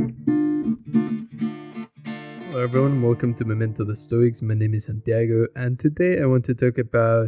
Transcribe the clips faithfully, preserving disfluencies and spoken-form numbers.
Hello everyone, welcome to Memento the Stoics. My name is Santiago, and today I want to talk about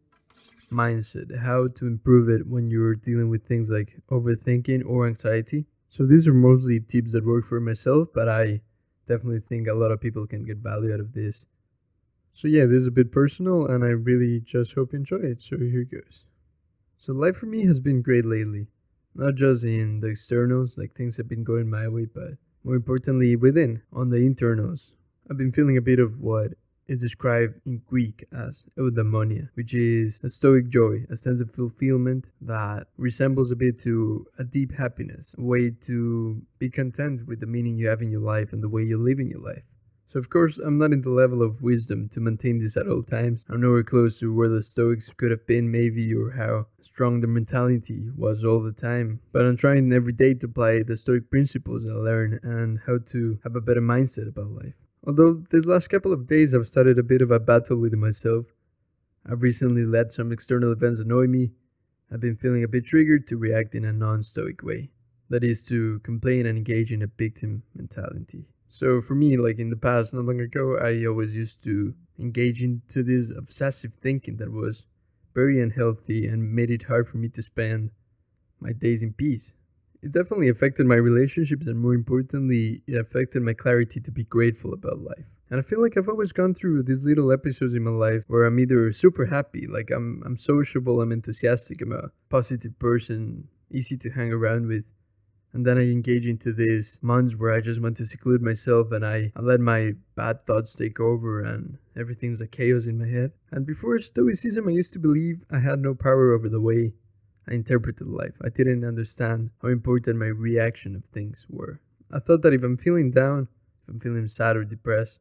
mindset, how to improve it when you're dealing with things like overthinking or anxiety. So these are mostly tips that work for myself, but I definitely think a lot of people can get value out of this. So yeah, this is a bit personal and I really just hope you enjoy it. So here goes. So life for me has been great lately. Not just in the externals, like things have been going my way, but more importantly within, on the internals. I've been feeling a bit of what is described in Greek as eudaimonia, which is a stoic joy, a sense of fulfillment that resembles a bit to a deep happiness, a way to be content with the meaning you have in your life and the way you live in your life. So of course, I'm not in the level of wisdom to maintain this at all times. I'm nowhere close to where the Stoics could have been maybe, or how strong their mentality was all the time. But I'm trying every day to apply the Stoic principles I learn and how to have a better mindset about life. Although these last couple of days I've started a bit of a battle with myself. I've recently let some external events annoy me. I've been feeling a bit triggered to react in a non-Stoic way. That is, to complain and engage in a victim mentality. So for me, like in the past, not long ago, I always used to engage into this obsessive thinking that was very unhealthy and made it hard for me to spend my days in peace. It definitely affected my relationships, and more importantly, it affected my clarity to be grateful about life. And I feel like I've always gone through these little episodes in my life where I'm either super happy, like I'm I'm sociable, I'm enthusiastic, I'm a positive person, easy to hang around with. And then I engage into these months where I just want to seclude myself and I, I let my bad thoughts take over and everything's a chaos in my head. And before Stoicism, I used to believe I had no power over the way I interpreted life. I didn't understand how important my reaction of things were. I thought that if I'm feeling down, if I'm feeling sad or depressed,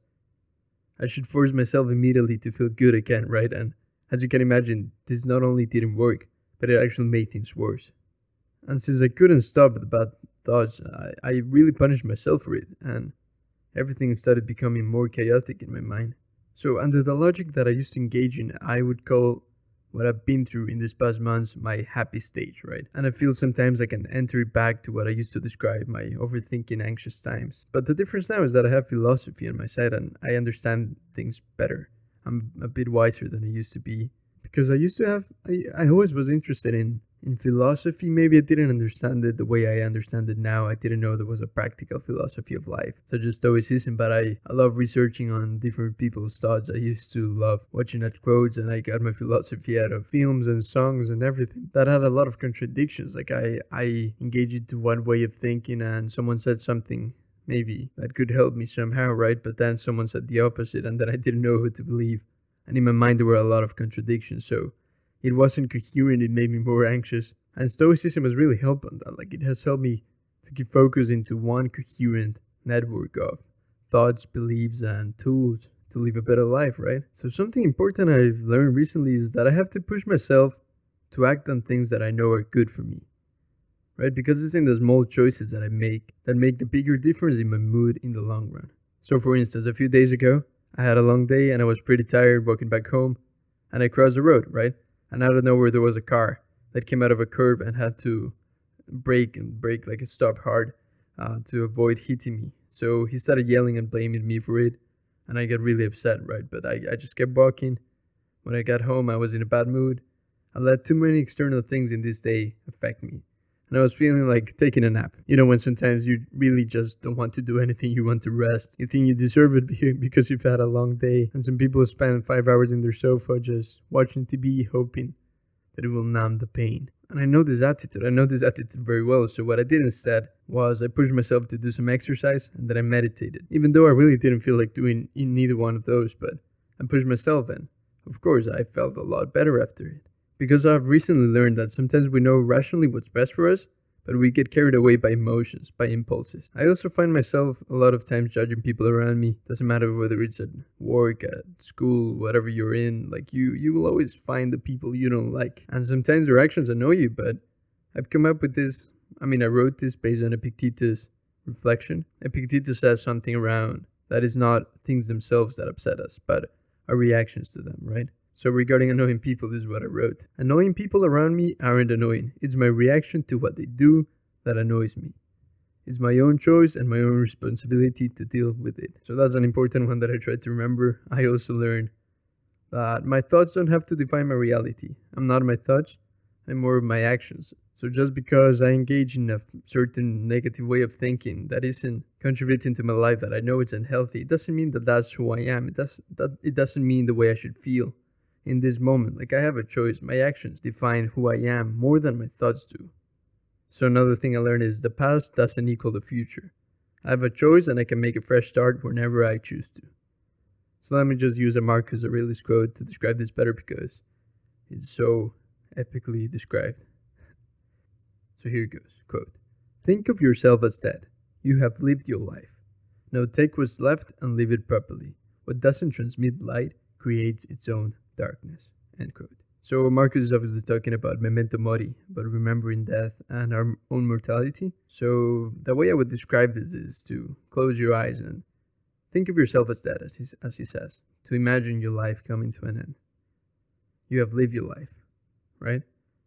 I should force myself immediately to feel good again, right? And as you can imagine, this not only didn't work, but it actually made things worse. And since I couldn't stop the bad thoughts, I, I really punished myself for it, and everything started becoming more chaotic in my mind. So under the logic that I used to engage in, I would call what I've been through in these past months my happy stage, right? And I feel sometimes I can enter it back to what I used to describe my overthinking anxious times. But the difference now is that I have philosophy on my side and I understand things better. I'm a bit wiser than I used to be. Because I used to have, I, I always was interested in in philosophy. Maybe I didn't understand it the way I understand it now. I didn't know there was a practical philosophy of life, such as Stoicism, but I, I love researching on different people's thoughts. I used to love watching at quotes, and I got my philosophy out of films and songs and everything. That had a lot of contradictions. Like I, I engaged into one way of thinking and someone said something maybe that could help me somehow, right? But then someone said the opposite and then I didn't know who to believe. And in my mind there were a lot of contradictions, so it wasn't coherent, it made me more anxious. And Stoicism has really helped on that. Like it has helped me to keep focused into one coherent network of thoughts, beliefs, and tools to live a better life, right? So something important I've learned recently is that I have to push myself to act on things that I know are good for me, right? Because it's in the small choices that I make that make the bigger difference in my mood in the long run. So for instance, a few days ago, I had a long day and I was pretty tired walking back home, and I crossed the road, right? And out of nowhere there was a car that came out of a curb and had to brake and brake like a stop hard uh, to avoid hitting me. So he started yelling and blaming me for it, and I got really upset, right? But I, I just kept walking. When I got home, I was in a bad mood. I let too many external things in this day affect me. And I was feeling like taking a nap. You know, when sometimes you really just don't want to do anything, you want to rest. You think you deserve it because you've had a long day. And some people spend five hours in their sofa just watching T V, hoping that it will numb the pain. And I know this attitude. I know this attitude very well. So what I did instead was I pushed myself to do some exercise and then I meditated. Even though I really didn't feel like doing neither one of those, but I pushed myself and of course I felt a lot better after it. Because I've recently learned that sometimes we know rationally what's best for us, but we get carried away by emotions, by impulses. I also find myself a lot of times judging people around me. Doesn't matter whether it's at work, at school, whatever you're in. Like you, you will always find the people you don't like. And sometimes their actions annoy you, but I've come up with this. I mean, I wrote this based on Epictetus' reflection. Epictetus says something around that is not things themselves that upset us, but our reactions to them, right? So regarding annoying people, this is what I wrote. Annoying people around me aren't annoying. It's my reaction to what they do that annoys me. It's my own choice and my own responsibility to deal with it. So that's an important one that I try to remember. I also learned that my thoughts don't have to define my reality. I'm not my thoughts, I'm more of my actions. So just because I engage in a certain negative way of thinking that isn't contributing to my life, that I know it's unhealthy, it doesn't mean that that's who I am. It, does, that, it doesn't mean the way I should feel in this moment. Like, I have a choice. My actions define who I am more than my thoughts do. So another thing I learned is the past doesn't equal the future. I have a choice and I can make a fresh start whenever I choose to. So let me just use a Marcus Aurelius quote to describe this better because it's so epically described. So here it goes, quote, "Think of yourself as dead. You have lived your life. Now take what's left and live it properly. What doesn't transmit light creates its own darkness," end quote. So Marcus is obviously talking about memento mori, about remembering death and our own mortality. So the way I would describe this is to close your eyes and think of yourself as dead, as he, as he says, to imagine your life coming to an end. You have lived your life, right?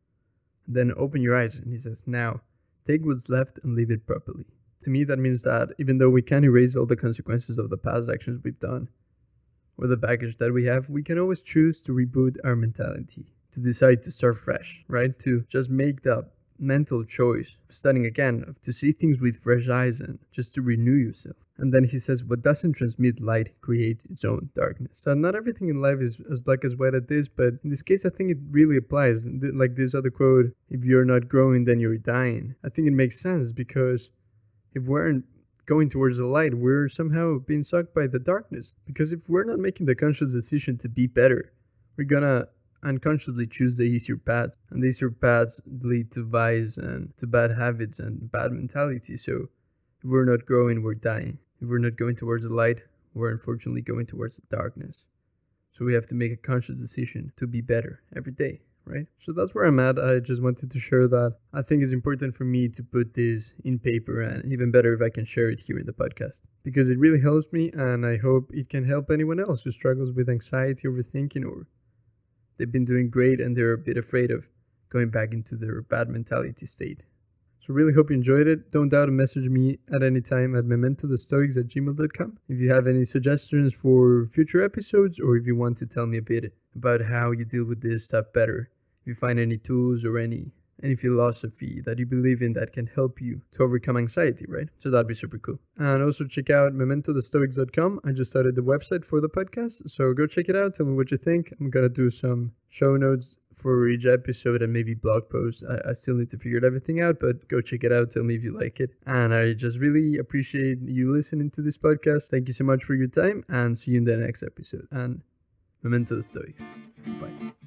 Then open your eyes, and he says, now take what's left and live it properly. To me, that means that even though we can't erase all the consequences of the past actions we've done, or the baggage that we have, we can always choose to reboot our mentality, to decide to start fresh, right? To just make the mental choice of starting again, of to see things with fresh eyes and just to renew yourself. And then he says, what doesn't transmit light creates its own darkness. So not everything in life is as black as white as this, but in this case, I think it really applies. Like this other quote, if you're not growing, then you're dying. I think it makes sense because if we aren't going towards the light, we're somehow being sucked by the darkness. Because if we're not making the conscious decision to be better, we're gonna unconsciously choose the easier path, and the easier paths lead to vice and to bad habits and bad mentality. So if we're not growing, we're dying. If we're not going towards the light, we're unfortunately going towards the darkness. So we have to make a conscious decision to be better every day, right? So that's where I'm at. I just wanted to share that. I think it's important for me to put this in paper, and even better if I can share it here in the podcast, because it really helps me, and I hope it can help anyone else who struggles with anxiety, overthinking, or they've been doing great and they're a bit afraid of going back into their bad mentality state. So really hope you enjoyed it. Don't doubt to message me at any time at mementothestoics at gmail dot com. If you have any suggestions for future episodes, or if you want to tell me a bit about how you deal with this stuff better, if you find any tools or any any philosophy that you believe in that can help you to overcome anxiety, right? So that'd be super cool. And also check out memento the stoics dot com. I just started the website for the podcast, so go check it out. Tell me what you think. I'm gonna do some show notes for each episode and maybe blog posts. I, I still need to figure everything out, but go check it out. Tell me if you like it. And I just really appreciate you listening to this podcast. Thank you so much for your time, and see you in the next episode. And memento the stoics. Bye.